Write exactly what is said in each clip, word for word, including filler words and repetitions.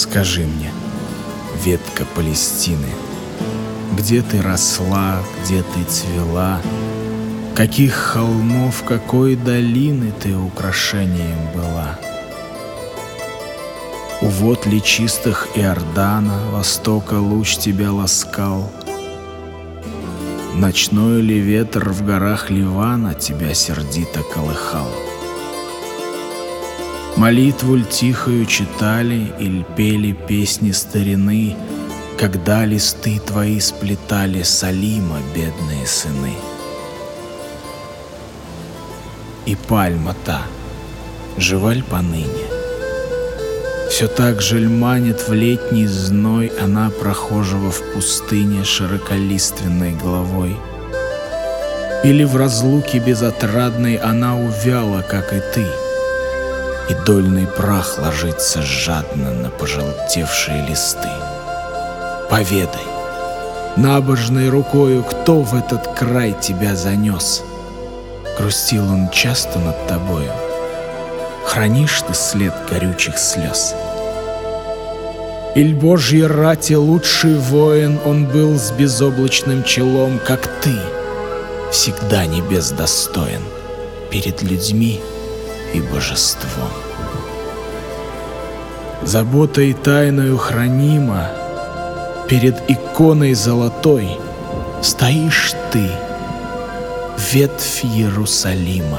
Скажи мне, ветка Палестины, где ты росла, где ты цвела, каких холмов, какой долины ты украшением была? У вод ли чистых Иордана востока луч тебя ласкал? Ночной ли ветер в горах Ливана тебя сердито колыхал? Молитву ль тихою читали или пели песни старины, когда листы твои сплетали Салима бедные сыны? И пальма та, жива ль поныне? Все так же ль манит в летний зной она прохожего в пустыне широколиственной головой? Или в разлуке безотрадной она увяла, как и ты, и дольный прах ложится жадно на пожелтевшие листы? Поведай, набожной рукою, кто в этот край тебя занес? Грустил он часто над тобою? Хранишь ты след горючих слез? Иль Божьей рати лучший воин он был с безоблачным челом, как ты, всегда небес достоин перед людьми и божеством. Заботой тайною хранима перед иконой золотой стоишь ты, ветвь Иерусалима,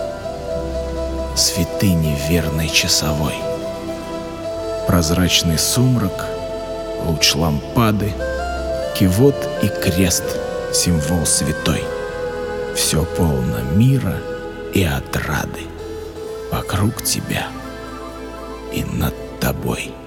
святыни верной часовой. Прозрачный сумрак, луч лампады, кивот и крест, символ святой. Все полно мира и отрады вокруг тебя и над тобой.